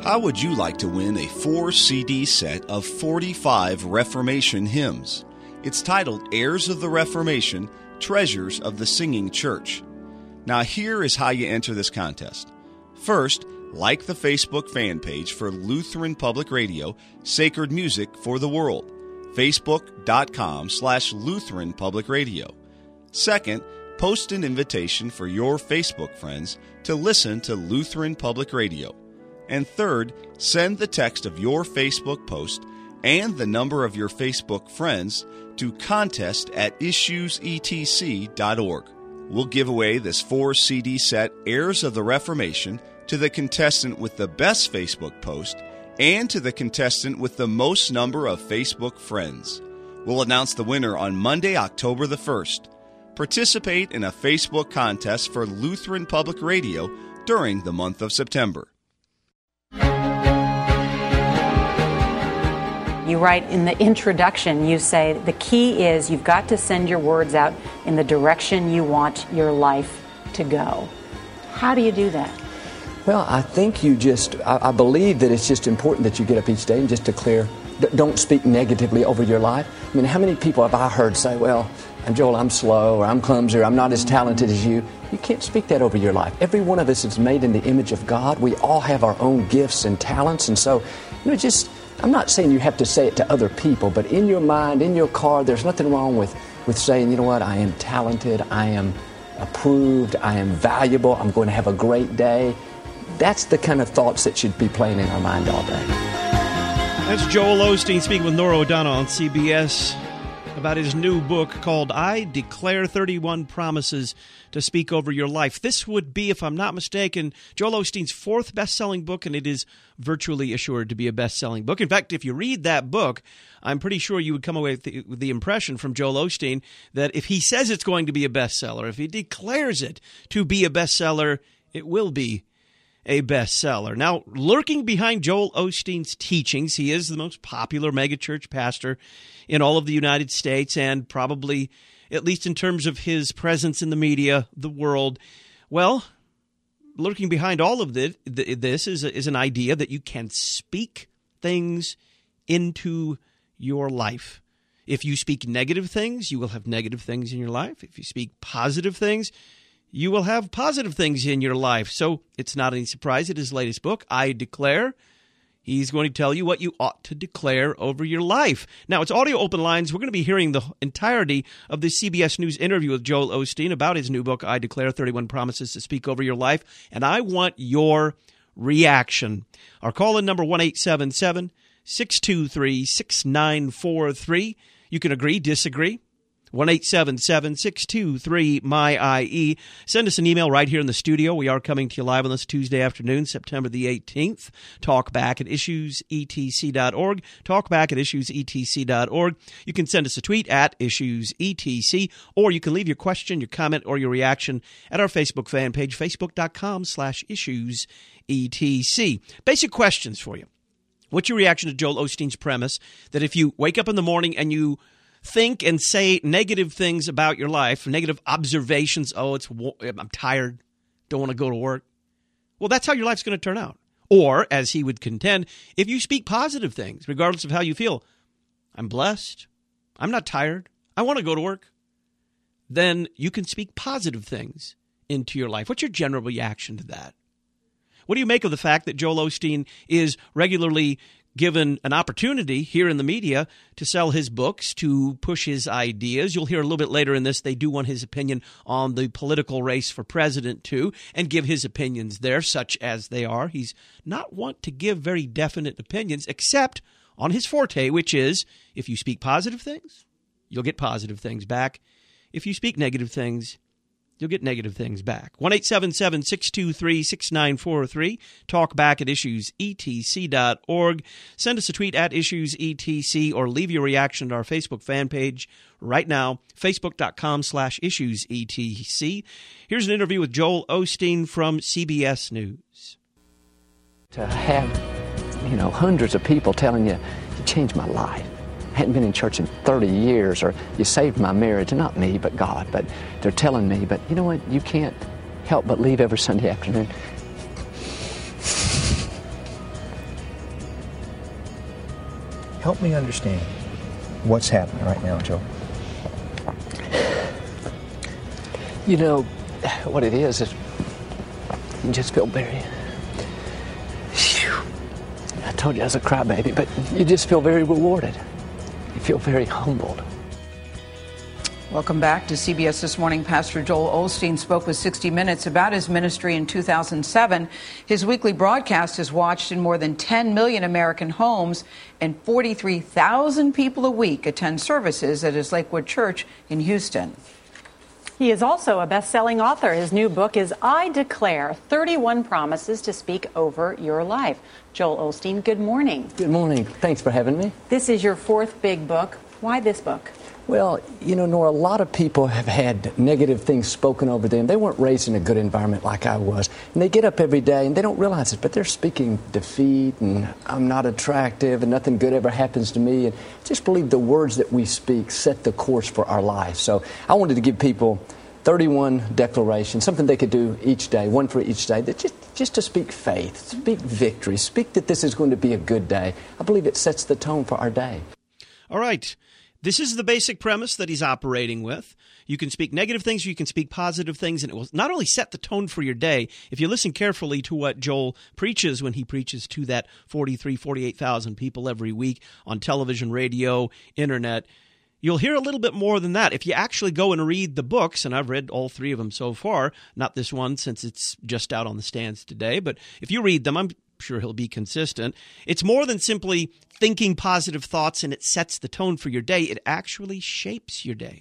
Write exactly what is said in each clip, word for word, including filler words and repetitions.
How would you like to win a four C D set of forty-five Reformation hymns? It's titled Heirs of the Reformation, Treasures of the Singing Church. Now here is how you enter this contest. First, like the Facebook fan page for Lutheran Public Radio, Sacred Music for the World, facebook.com slash Lutheran Public Radio. Second, post an invitation for your Facebook friends to listen to Lutheran Public Radio. And third, send the text of your Facebook post and the number of your Facebook friends to contest at issues e t c dot org. We'll give away this four C D set, Heirs of the Reformation, to the contestant with the best Facebook post and to the contestant with the most number of Facebook friends. We'll announce the winner on Monday, October the first. Participate in a Facebook contest for Lutheran Public Radio during the month of September. You write in the introduction, you say, the key is you've got to send your words out in the direction you want your life to go. How do you do that? Well, I think you just, I, I believe that it's just important that you get up each day and just declare, d- don't speak negatively over your life. I mean, how many people have I heard say, well, I'm Joel, I'm slow, or I'm clumsy, or I'm not as talented as you. You can't speak that over your life. Every one of us is made in the image of God. We all have our own gifts and talents, and so, you know, just, I'm not saying you have to say it to other people, but in your mind, in your car, there's nothing wrong with, with saying, you know what, I am talented, I am approved, I am valuable, I'm going to have a great day. That's the kind of thoughts that should be playing in our mind all day. That's Joel Osteen speaking with Norah O'Donnell on C B S about his new book called I Declare thirty-one Promises to Speak Over Your Life. This would be, if I'm not mistaken, Joel Osteen's fourth best-selling book, and it is virtually assured to be a best-selling book. In fact, if you read that book, I'm pretty sure you would come away with the, with the impression from Joel Osteen that if he says it's going to be a bestseller, if he declares it to be a bestseller, it will be a bestseller. Now, lurking behind Joel Osteen's teachings, he is the most popular megachurch pastor in all of the United States, and probably, at least in terms of his presence in the media, the world. Well, lurking behind all of this, this is, is an idea that you can speak things into your life. If you speak negative things, you will have negative things in your life. If you speak positive things, you will have positive things in your life. So it's not any surprise that his latest book, I Declare, he's going to tell you what you ought to declare over your life. Now, it's audio open lines. We're going to be hearing the entirety of this C B S News interview with Joel Osteen about his new book, I Declare thirty-one Promises to Speak Over Your Life. And I want your reaction. Our call-in number, one eight seven seven, six two three, six nine four three. You can agree, disagree. one eight seven seven, six two three, M Y I E. Send us an email right here in the studio. We are coming to you live on this Tuesday afternoon, September the eighteenth. Talk back at issues e t c dot org. Talk back at issues e t c dot org. You can send us a tweet at issues e t c, or you can leave your question, your comment, or your reaction at our Facebook fan page, facebook.com slash issues etc. Basic questions for you. What's your reaction to Joel Osteen's premise that if you wake up in the morning and you think and say negative things about your life, negative observations, oh, it's I'm tired, don't want to go to work. Well, that's how your life's going to turn out. Or, as he would contend, if you speak positive things, regardless of how you feel, I'm blessed, I'm not tired, I want to go to work, then you can speak positive things into your life. What's your general reaction to that? What do you make of the fact that Joel Osteen is regularly given an opportunity here in the media to sell his books, to push his ideas? You'll hear a little bit later in this, they do want his opinion on the political race for president, too, and give his opinions there, such as they are. He's not want to give very definite opinions, except on his forte, which is, if you speak positive things, you'll get positive things back. If you speak negative things, you'll get negative things back. one eight seven seven, six two three, six nine four three. Talk back at issues e t c dot org. Send us a tweet at issues e t c or leave your reaction to our Facebook fan page right now, facebook.com slash issues etc. Here's an interview with Joel Osteen from C B S News. To have, you know, hundreds of people telling you, you changed my life. I hadn't been in church in thirty years, or you saved my marriage, not me, but God. But they're telling me, but you know what? You can't help but leave every Sunday afternoon Help me understand what's happening right now, Joe. You know, what it is is you just feel very... I told you I was a crybaby, but you just feel very rewarded. You feel very humbled. Welcome back to C B S This Morning. Pastor Joel Osteen spoke with sixty minutes about his ministry in two thousand seven. His weekly broadcast is watched in more than ten million American homes, and forty-three thousand people a week attend services at his Lakewood Church in Houston. He is also a best-selling author. His new book is I Declare, thirty-one Promises to Speak Over Your Life. Joel Osteen, good morning. Good morning. Thanks for having me. This is your fourth big book. Why this book? Well, you know, Nora, a lot of people have had negative things spoken over them. They weren't raised in a good environment like I was. And they get up every day and they don't realize it, but they're speaking defeat and I'm not attractive and nothing good ever happens to me. And just believe the words that we speak set the course for our life. So I wanted to give people thirty-one declarations, something they could do each day, one for each day, that just, just to speak faith, speak victory, speak that this is going to be a good day. I believe it sets the tone for our day. All right. This is the basic premise that he's operating with. You can speak negative things, you can speak positive things, and it will not only set the tone for your day. If you listen carefully to what Joel preaches when he preaches to that forty-three, forty-eight thousand people every week on television, radio, internet, you'll hear a little bit more than that. If you actually go and read the books, and I've read all three of them so far, not this one since it's just out on the stands today, but if you read them, I'm sure he'll be consistent. It's more than simply thinking positive thoughts and it sets the tone for your day. It actually shapes your day.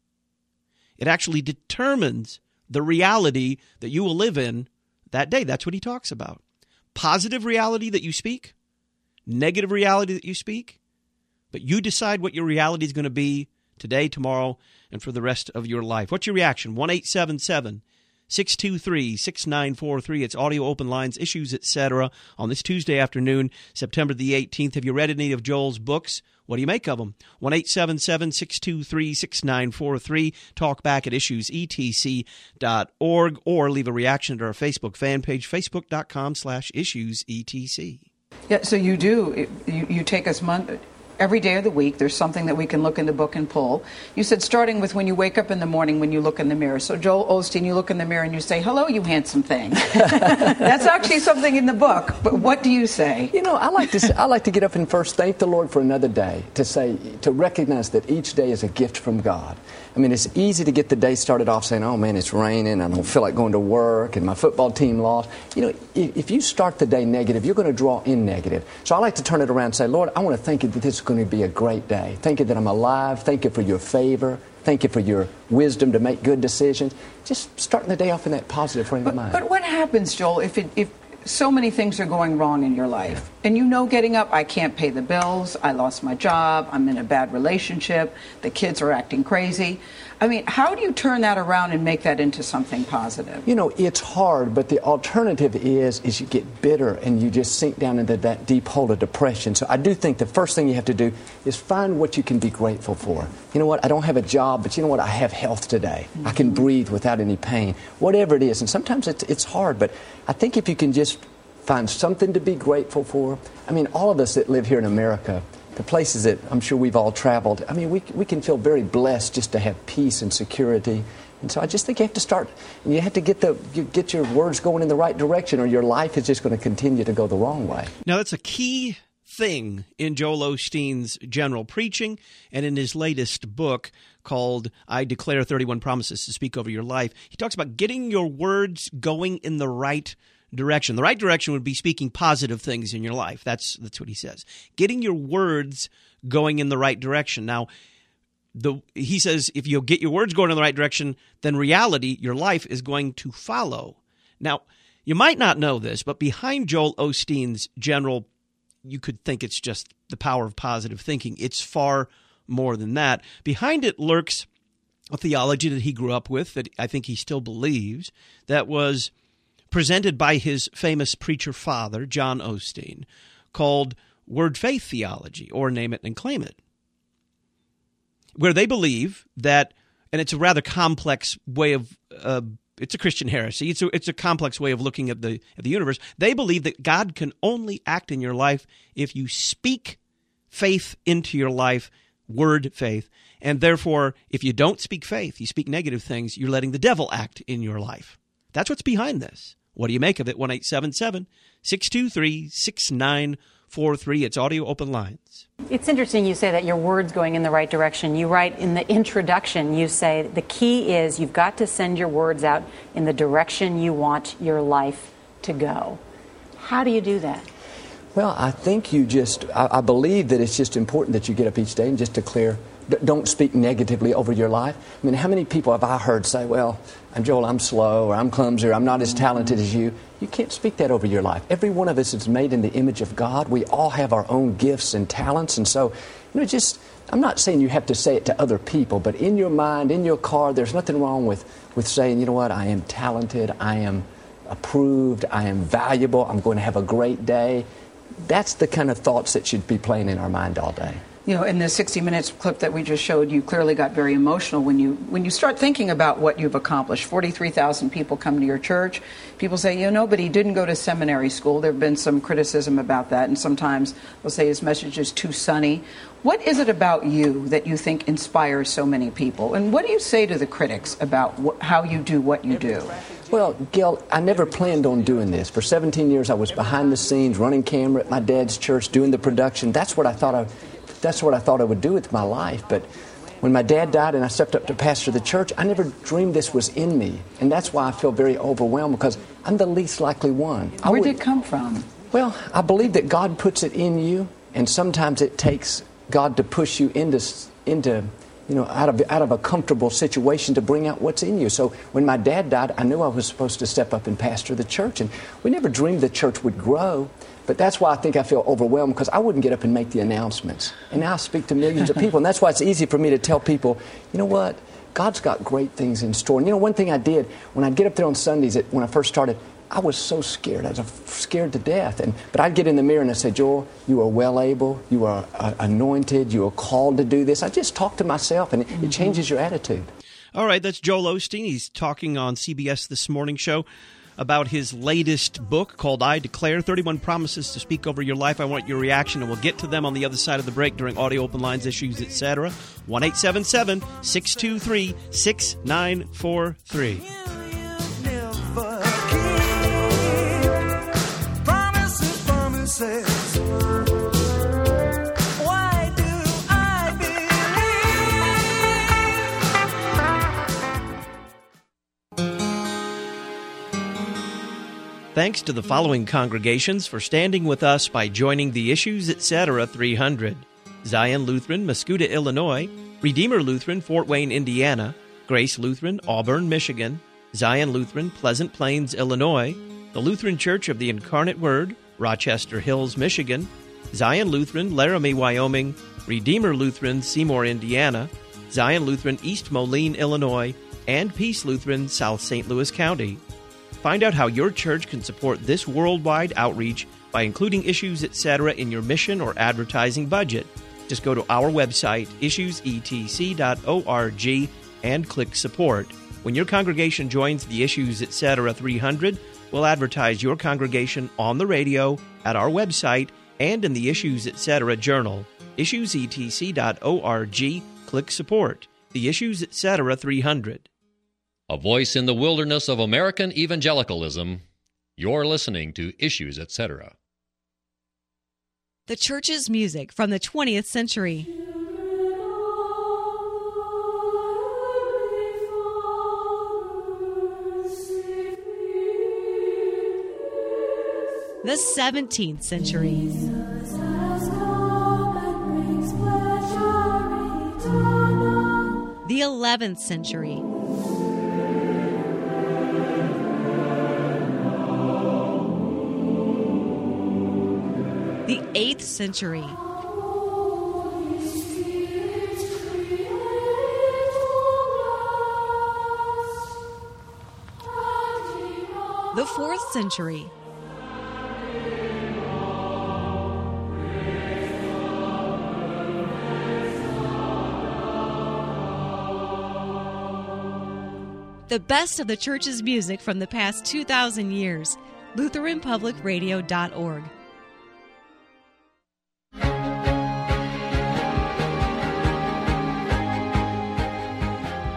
It actually determines the reality that you will live in that day. That's what he talks about. Positive reality that you speak, negative reality that you speak, but you decide what your reality is going to be today, tomorrow, and for the rest of your life. What's your reaction? one eight seven seven, six two three, six nine four three. It's audio open lines, issues, et cetera on this Tuesday afternoon, September the eighteenth. Have you read any of Joel's books? What do you make of them? one eight seven seven, six two three, six nine four three. Talk back at issues e t c dot org or leave a reaction to our Facebook fan page, facebook.com slash issues etc. Yeah, so you do, you, you take us Monday. Every day of the week, there's something that we can look in the book and pull. You said starting with when you wake up in the morning, when you look in the mirror. So Joel Osteen, you look in the mirror and you say, hello, you handsome thing. That's actually something in the book. But what do you say? You know, I like to say, I like to get up and first thank the Lord for another day, to say, to recognize that each day is a gift from God. I mean, it's easy to get the day started off saying, oh, man, it's raining, I don't feel like going to work, and my football team lost. You know, if you start the day negative, you're going to draw in negative. So I like to turn it around and say, Lord, I want to thank you that this is going to be a great day. Thank you that I'm alive. Thank you for your favor. Thank you for your wisdom to make good decisions. Just starting the day off in that positive frame but, of mind. But what happens, Joel, if it, if so many things are going wrong in your life, and you know getting up, I can't pay the bills, I lost my job, I'm in a bad relationship, the kids are acting crazy. I mean, how do you turn that around and make that into something positive? You know, it's hard, but the alternative is is you get bitter and you just sink down into that deep hole of depression. So I do think the first thing you have to do is find what you can be grateful for. You know what? I don't have a job, but you know what? I have health today. Mm-hmm. I can breathe without any pain. Whatever it is. And sometimes it's, it's hard, but I think if you can just find something to be grateful for. I mean, all of us that live here in America, the places that I'm sure we've all traveled, I mean, we we can feel very blessed just to have peace and security. And so I just think you have to start, you have to get the you get your words going in the right direction, or your life is just going to continue to go the wrong way. Now, that's a key thing in Joel Osteen's general preaching and in his latest book called I Declare thirty-one Promises to Speak Over Your Life. He talks about getting your words going in the right direction. The right direction would be speaking positive things in your life. That's that's what he says. Getting your words going in the right direction. Now, the he says if you get your words going in the right direction, then reality, your life, is going to follow. Now, you might not know this, but behind Joel Osteen's general, you could think it's just the power of positive thinking. It's far more than that. Behind it lurks a theology that he grew up with, that I think he still believes, that was presented by his famous preacher father, John Osteen, called Word Faith Theology, or Name It and Claim It, where they believe that, and it's a rather complex way of, uh, it's a Christian heresy, it's a, it's a complex way of looking at the, at the universe. They believe that God can only act in your life if you speak faith into your life, word faith. And therefore, if you don't speak faith, you speak negative things, you're letting the devil act in your life. That's what's behind this. What do you make of it? one eight seven seven, six two three, six nine four three. It's Audio Open Lines. It's interesting you say that your word's going in the right direction. You write in the introduction, you say the key is you've got to send your words out in the direction you want your life to go. How do you do that? Well, I think you just, I, I believe that it's just important that you get up each day and just declare, d- don't speak negatively over your life. I mean, how many people have I heard say, well, I'm Joel, I'm slow, or I'm clumsy, or I'm not as talented as you. You can't speak that over your life. Every one of us is made in the image of God. We all have our own gifts and talents. And so, you know, just, I'm not saying you have to say it to other people, but in your mind, in your car, there's nothing wrong with, with saying, you know what, I am talented, I am approved, I am valuable, I'm going to have a great day. That's the kind of thoughts that should be playing in our mind all day. You know, in the sixty minutes clip that we just showed, you clearly got very emotional when you when you start thinking about what you've accomplished. forty-three thousand people come to your church. People say, you know, but he didn't go to seminary school. There have been some criticism about that, and sometimes they'll say his message is too sunny. What is it about you that you think inspires so many people? And what do you say to the critics about wh- how you do what you do? Well, Gil, I never planned on doing this. For seventeen years, I was behind the scenes, running camera at my dad's church, doing the production. That's what I thought I, that's what I thought I would do with my life. But when my dad died and I stepped up to pastor the church, I never dreamed this was in me. And that's why I feel very overwhelmed, because I'm the least likely one. Where would, did it come from? Well, I believe that God puts it in you, and sometimes it takes God to push you into, into you know, out of, out of a comfortable situation to bring out what's in you. So when my dad died, I knew I was supposed to step up and pastor the church. And we never dreamed the church would grow. But that's why I think I feel overwhelmed, because I wouldn't get up and make the announcements. And now I speak to millions of people. And that's why it's easy for me to tell people, you know what, God's got great things in store. And you know, one thing I did, when I'd get up there on Sundays, it, when I first started, I was so scared. I was scared to death. And But I'd get in the mirror and I'd say, Joel, you are well able. You are uh, anointed. You are called to do this. I just talk to myself, and it, mm-hmm. it changes your attitude. All right, that's Joel Osteen. He's talking on C B S This Morning Show about his latest book called I Declare, thirty-one Promises to Speak Over Your Life. I want your reaction, and we'll get to them on the other side of the break during Audio Open Lines, Issues, et cetera. one eight seven seven, six two three, six nine four three. Thanks to the following congregations for standing with us by joining the Issues, et cetera three hundred. Zion Lutheran, Mascoutah, Illinois. Redeemer Lutheran, Fort Wayne, Indiana. Grace Lutheran, Auburn, Michigan. Zion Lutheran, Pleasant Plains, Illinois. The Lutheran Church of the Incarnate Word, Rochester Hills, Michigan. Zion Lutheran, Laramie, Wyoming. Redeemer Lutheran, Seymour, Indiana. Zion Lutheran, East Moline, Illinois. And Peace Lutheran, South Saint Louis County. Find out how your church can support this worldwide outreach by including Issues, et cetera in your mission or advertising budget. Just go to our website, issues e t c dot org, and click Support. When your congregation joins the Issues, et cetera three hundred, we'll advertise your congregation on the radio, at our website, and in the Issues, et cetera journal. issues e t c dot org, click Support. The Issues, et cetera three hundred. A voice in the wilderness of American evangelicalism. You're listening to Issues, et cetera. The church's music from the twentieth century. The seventeenth century. The eleventh century. The eighth century. The fourth century. The best of the church's music from the past two thousand years. Lutheran Public Radio dot org.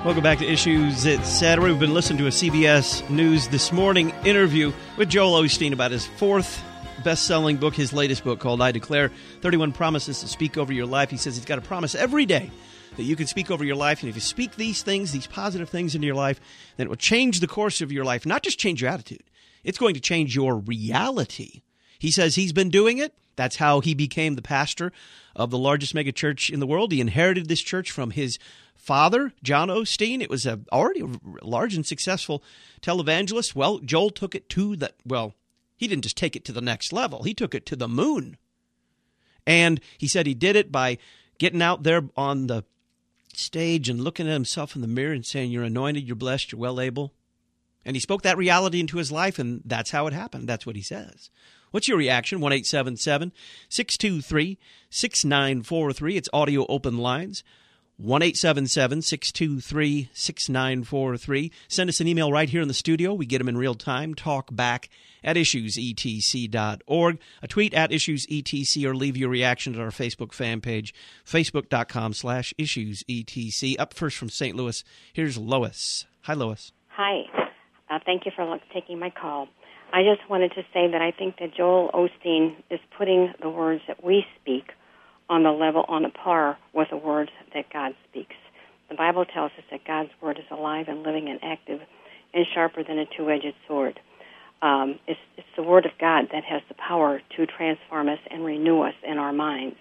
Welcome back to Issues, et cetera. We've been listening to a C B S News This Morning interview with Joel Osteen about his fourth best-selling book, his latest book called I Declare thirty-one Promises to Speak Over Your Life. He says he's got a promise every day that you can speak over your life, and if you speak these things, these positive things into your life, then it will change the course of your life, not just change your attitude. It's going to change your reality. He says he's been doing it. That's how he became the pastor of the largest megachurch in the world. He inherited this church from his father, John Osteen. It was a, already a large and successful televangelist. Well, Joel took it to the, well, he didn't just take it to the next level. He took it to the moon. And he said he did it by getting out there on the stage and looking at himself in the mirror and saying, you're anointed, you're blessed, you're well able. And he spoke that reality into his life, and that's how it happened. That's what he says. What's your reaction? one eight seven seven, six two three, six nine four three. It's audio open lines. one eight seven seven, six two three, six nine four three. Send us an email right here in the studio. We get them in real time. Talk back at issues e t c dot org. A tweet at issues e t c, or leave your reaction at our Facebook fan page, facebook.com slash issues etc. Up first from Saint Louis, here's Lois. Hi, Lois. Hi. Uh, thank you for taking my call. I just wanted to say that I think that Joel Osteen is putting the words that we speak on the level, on a par with the words that God speaks. The Bible tells us that God's word is alive and living and active and sharper than a two-edged sword. Um, it's, it's the word of God that has the power to transform us and renew us in our minds.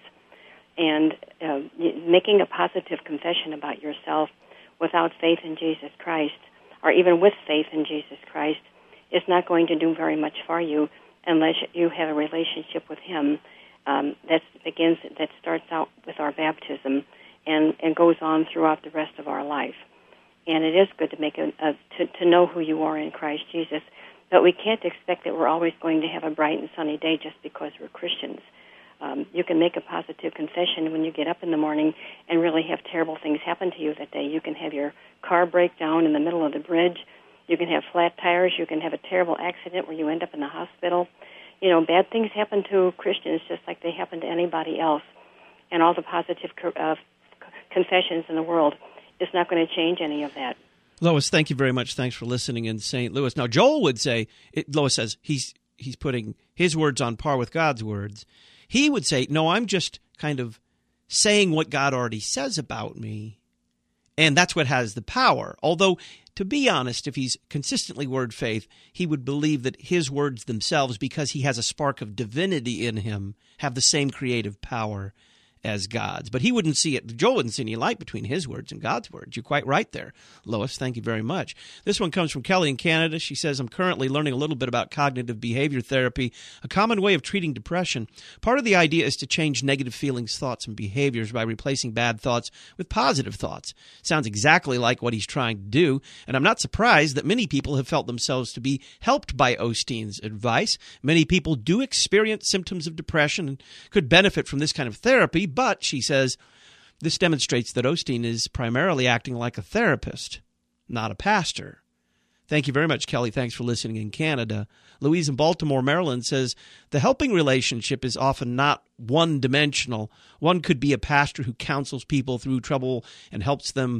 And uh, making a positive confession about yourself without faith in Jesus Christ, or even with faith in Jesus Christ, is not going to do very much for you unless you have a relationship with Him um, that begins, that starts out with our baptism and, and goes on throughout the rest of our life. And it is good to make a, a to, to know who you are in Christ Jesus, but we can't expect that we're always going to have a bright and sunny day just because we're Christians. Um, you can make a positive confession when you get up in the morning and really have terrible things happen to you that day. You can have your car break down in the middle of the bridge. You can have flat tires. You can have a terrible accident where you end up in the hospital. You know, bad things happen to Christians just like they happen to anybody else. And all the positive uh, confessions in the world is not going to change any of that. Lois, thank you very much. Thanks for listening in Saint Louis. Now, Joel would say, it, Lois says he's he's putting his words on par with God's words. He would say, no, I'm just kind of saying what God already says about me, and that's what has the power. Although, to be honest, if he's consistently word faith, he would believe that his words themselves, because he has a spark of divinity in him, have the same creative power as God's. But he wouldn't see it. Joel wouldn't see any light between his words and God's words. You're quite right there, Lois. Thank you very much. This one comes from Kelly in Canada. She says, I'm currently learning a little bit about cognitive behavior therapy, a common way of treating depression. Part of the idea is to change negative feelings, thoughts, and behaviors by replacing bad thoughts with positive thoughts. Sounds exactly like what he's trying to do, and I'm not surprised that many people have felt themselves to be helped by Osteen's advice. Many people do experience symptoms of depression and could benefit from this kind of therapy. But, she says, this demonstrates that Osteen is primarily acting like a therapist, not a pastor. Thank you very much, Kelly. Thanks for listening in Canada. Louise in Baltimore, Maryland says, the helping relationship is often not one-dimensional. One could be a pastor who counsels people through trouble and helps them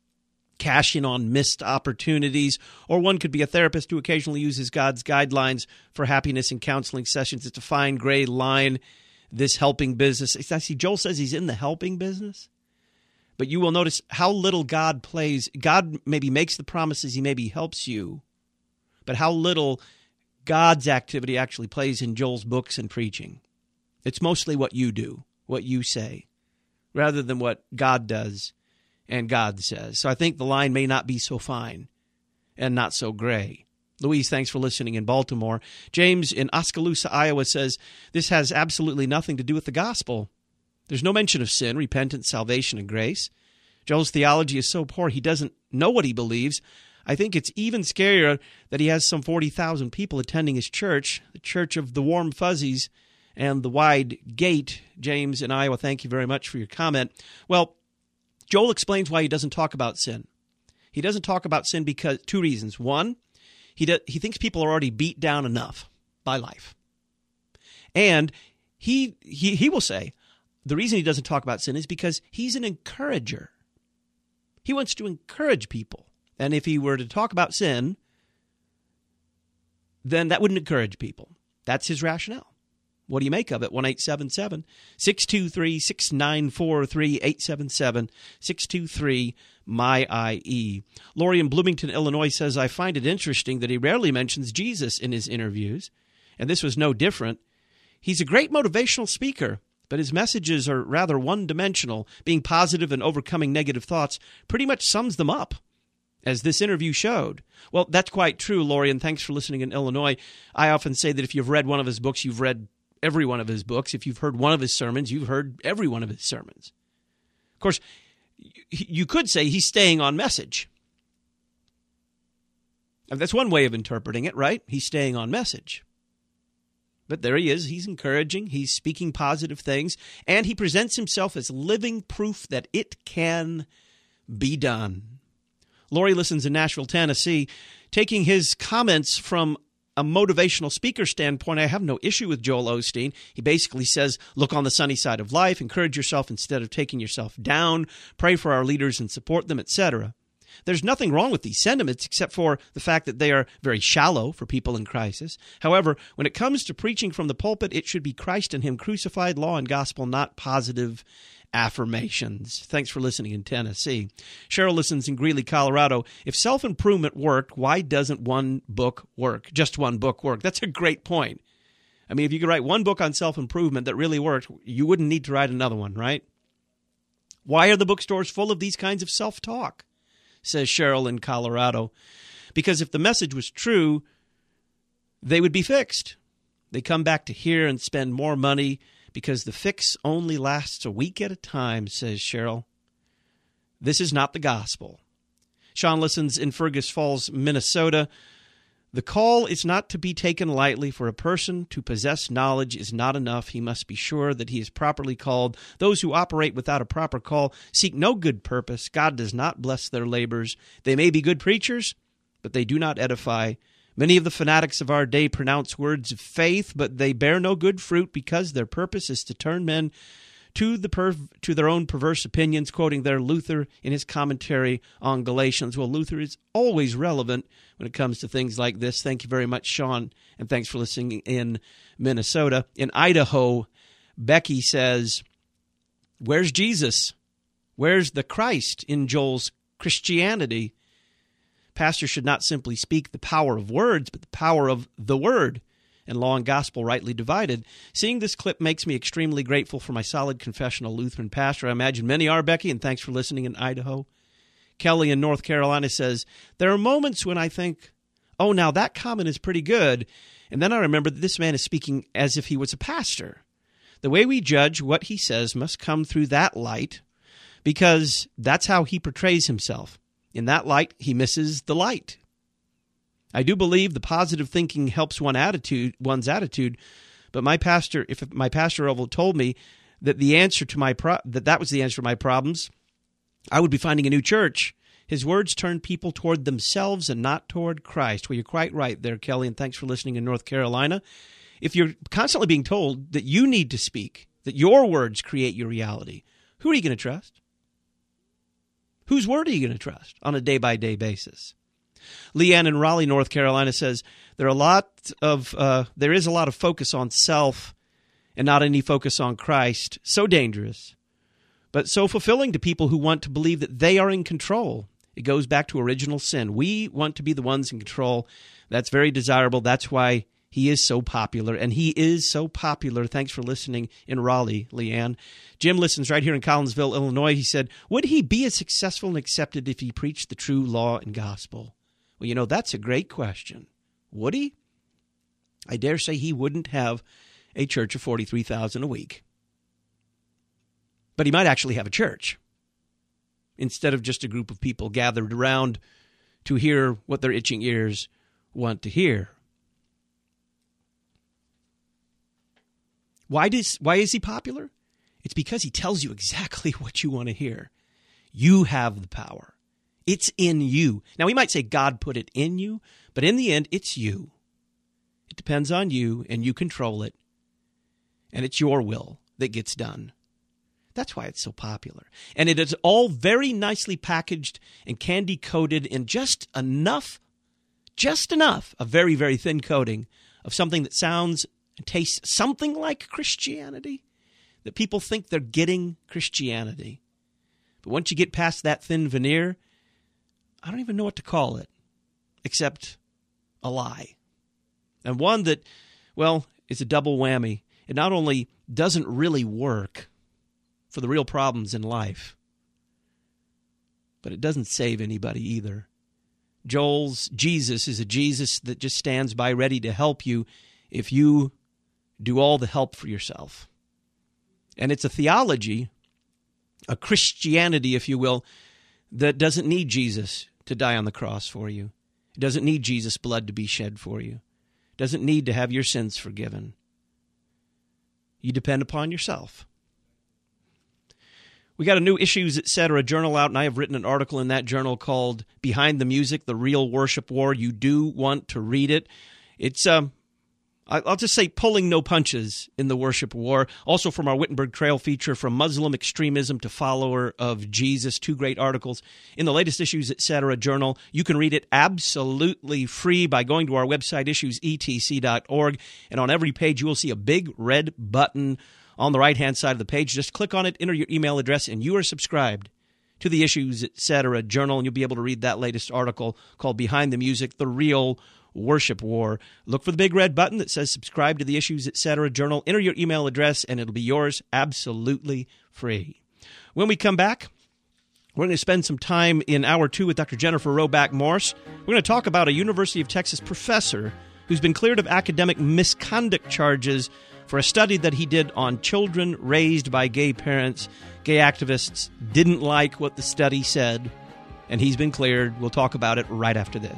cash in on missed opportunities, or one could be a therapist who occasionally uses God's guidelines for happiness in counseling sessions. It's a fine gray line, this helping business. I see Joel says he's in the helping business, but you will notice how little God plays. God maybe makes the promises, he maybe helps you, but how little God's activity actually plays in Joel's books and preaching. It's mostly what you do, what you say, rather than what God does and God says. So I think the line may not be so fine and not so gray. Louise, thanks for listening in Baltimore. James in Oskaloosa, Iowa says, this has absolutely nothing to do with the gospel. There's no mention of sin, repentance, salvation, and grace. Joel's theology is so poor he doesn't know what he believes. I think it's even scarier that he has some forty thousand people attending his church, the Church of the Warm Fuzzies and the Wide Gate. James in Iowa, thank you very much for your comment. Well, Joel explains why he doesn't talk about sin. He doesn't talk about sin because two reasons. One, He does, he thinks people are already beat down enough by life. And he, he he will say the reason he doesn't talk about sin is because he's an encourager. He wants to encourage people. And if he were to talk about sin, then that wouldn't encourage people. That's his rationale. What do you make of it? one eight seven seven, six two three, six nine four three, eight seven seven, six two three, M Y I E. Lori in Bloomington, Illinois says, I find it interesting that he rarely mentions Jesus in his interviews, and this was no different. He's a great motivational speaker, but his messages are rather one-dimensional. Being positive and overcoming negative thoughts pretty much sums them up, as this interview showed. Well, that's quite true, Lori, and thanks for listening in Illinois. I often say that if you've read one of his books, you've read every one of his books. If you've heard one of his sermons, you've heard every one of his sermons. Of course, you could say he's staying on message. And that's one way of interpreting it, right? He's staying on message. But there he is. He's encouraging. He's speaking positive things. And he presents himself as living proof that it can be done. Lori listens in Nashville, Tennessee. Taking his comments from a motivational speaker standpoint, I have no issue with Joel Osteen. He basically says, look on the sunny side of life, encourage yourself instead of taking yourself down, pray for our leaders and support them, et cetera. There's nothing wrong with these sentiments except for the fact that they are very shallow for people in crisis. However, when it comes to preaching from the pulpit, it should be Christ and Him crucified, law and gospel, not positive affirmations. Thanks for listening in Tennessee. Cheryl listens in Greeley, Colorado. If self-improvement worked, why doesn't one book work? Just one book work? That's a great point. I mean, if you could write one book on self-improvement that really worked, you wouldn't need to write another one, right? Why are the bookstores full of these kinds of self-talk? Says Cheryl in Colorado. Because if the message was true, they would be fixed. They come back to here and spend more money because the fix only lasts a week at a time, says Cheryl. This is not the gospel. Sean listens in Fergus Falls, Minnesota. The call is not to be taken lightly, for a person to possess knowledge is not enough. He must be sure that he is properly called. Those who operate without a proper call seek no good purpose. God does not bless their labors. They may be good preachers, but they do not edify. Many of the fanatics of our day pronounce words of faith, but they bear no good fruit because their purpose is to turn men to the perv- to their own perverse opinions, quoting there Luther in his commentary on Galatians. Well, Luther is always relevant when it comes to things like this. Thank you very much, Sean, and thanks for listening in Minnesota. In Idaho, Becky says, where's Jesus? Where's the Christ in Joel's Christianity? Pastor should not simply speak the power of words, but the power of the word, and law and gospel rightly divided. Seeing this clip makes me extremely grateful for my solid confessional Lutheran pastor. I imagine many are, Becky, and thanks for listening in Idaho. Kelly in North Carolina says, there are moments when I think, oh, now that comment is pretty good, and then I remember that this man is speaking as if he was a pastor. The way we judge what he says must come through that light, because that's how he portrays himself. In that light, he misses the light. I do believe the positive thinking helps one attitude, one's attitude, but my pastor, if my pastor ever told me that the answer to my pro- that that was the answer to my problems, I would be finding a new church. His words turn people toward themselves and not toward Christ. Well, you're quite right there, Kelly, and thanks for listening in North Carolina. If you're constantly being told that you need to speak, that your words create your reality, who are you going to trust? Whose word are you going to trust on a day-by-day basis? Leanne in Raleigh, North Carolina says, there are a lot of uh, there is a lot of focus on self and not any focus on Christ. So dangerous, but so fulfilling to people who want to believe that they are in control. It goes back to original sin. We want to be the ones in control. That's very desirable. That's why he is so popular, and he is so popular. Thanks for listening in Raleigh, Leanne. Jim listens right here in Collinsville, Illinois. He said, would he be as successful and accepted if he preached the true law and gospel? Well, you know, that's a great question. Would he? I dare say he wouldn't have a church of forty-three thousand a week. But he might actually have a church instead of just a group of people gathered around to hear what their itching ears want to hear. Why does why is he popular? It's because he tells you exactly what you want to hear. You have the power. It's in you. Now, we might say God put it in you, but in the end, it's you. It depends on you, and you control it, and it's your will that gets done. That's why it's so popular. And it is all very nicely packaged and candy-coated in just enough, just enough, a very, very thin coating of something that sounds and tastes something like Christianity, that people think they're getting Christianity. But once you get past that thin veneer, I don't even know what to call it, except a lie. And one that, well, is a double whammy. It not only doesn't really work for the real problems in life, but it doesn't save anybody either. Joel's Jesus is a Jesus that just stands by ready to help you if you do all the help for yourself. And it's a theology, a Christianity, if you will, that doesn't need Jesus to die on the cross for you. It doesn't need Jesus' blood to be shed for you. It doesn't need to have your sins forgiven. You depend upon yourself. We got a new Issues, et cetera journal out, and I have written an article in that journal called Behind the Music, The Real Worship War. You do want to read it. It's, um, I'll just say, pulling no punches in the worship war. Also from our Wittenberg Trail feature, From Muslim Extremism to Follower of Jesus, two great articles in the latest Issues, et cetera journal. You can read it absolutely free by going to our website, issues e t c dot org, and on every page you will see a big red button on the right-hand side of the page. Just click on it, enter your email address, and you are subscribed to the Issues, et cetera journal, and you'll be able to read that latest article called Behind the Music, The Real Worship War. Look for the big red button that says subscribe to the Issues, et cetera journal. Enter your email address, and it'll be yours absolutely free. When we come back, we're going to spend some time in hour two with Doctor Jennifer Roback Morse. We're going to talk about a University of Texas professor who's been cleared of academic misconduct charges for a study that he did on children raised by gay parents. Gay activists didn't like what the study said, and he's been cleared. We'll talk about it right after this.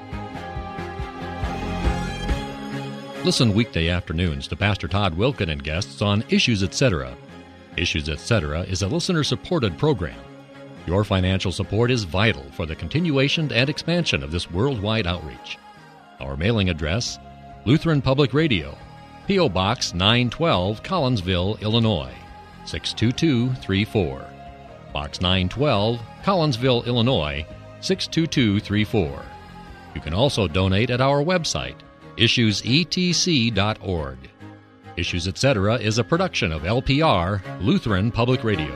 Listen weekday afternoons to Pastor Todd Wilken and guests on Issues, et cetera. Issues, et cetera is a listener-supported program. Your financial support is vital for the continuation and expansion of this worldwide outreach. Our mailing address, Lutheran Public Radio, P O. Box nine twelve, Collinsville, Illinois, six two two three four. Box nine twelve, Collinsville, Illinois, six two two three four. You can also donate at our website, issues e t c dot org. Issues, et cetera is a production of L P R, Lutheran Public Radio.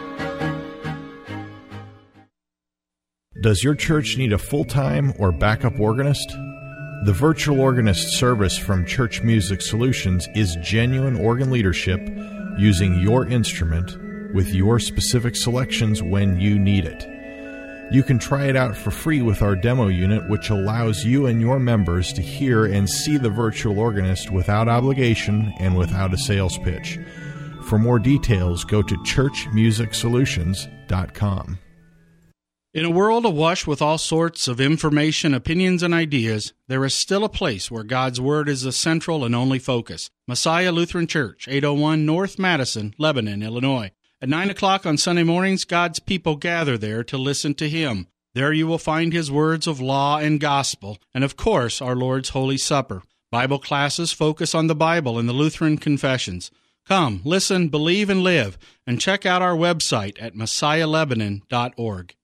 Does your church need a full-time or backup organist? The virtual organist service from Church Music Solutions is genuine organ leadership using your instrument with your specific selections when you need it. You can try it out for free with our demo unit, which allows you and your members to hear and see the virtual organist without obligation and without a sales pitch. For more details, go to church music solutions dot com. In a world awash with all sorts of information, opinions, and ideas, there is still a place where God's Word is the central and only focus. Messiah Lutheran Church, eight oh one North Madison, Lebanon, Illinois. At nine o'clock on Sunday mornings, God's people gather there to listen to Him. There you will find His words of law and gospel, and of course, our Lord's Holy Supper. Bible classes focus on the Bible and the Lutheran confessions. Come, listen, believe, and live, and check out our website at messiah lebanon dot org.